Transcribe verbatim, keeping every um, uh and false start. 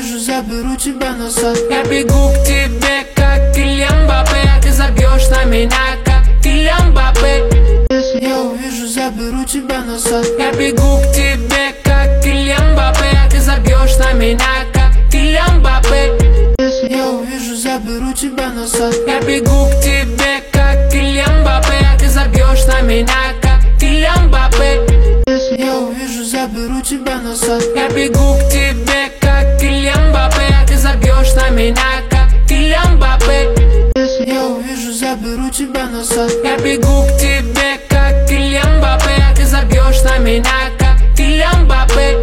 увижу, заберу тебя назад. Я бегу к тебе, как Килиан Мбаппе, а ты забьешь на меня, как Килиан Мбаппе. Если я увижу, заберу тебя назад. Я бегу к тебе, как Килиан Мбаппе, а ты забьешь на меня, как Килиан Мбаппе. Если я увижу, заберу тебя назад. Я бегу к тебе, как Килиан Мбаппе, а ты забьешь на меня, как Килиан Мбаппе. Если я увижу, заберу тебя назад. Я бегу к тебе, как Килиан Мбаппе, а ты забьешь на меня, как Килиан Мбаппе. Если я увижу, заберу тебя назад. Я бегу к тебе, как Килиан Мбаппе, а ты забьешь на меня, как Килиан Мбаппе.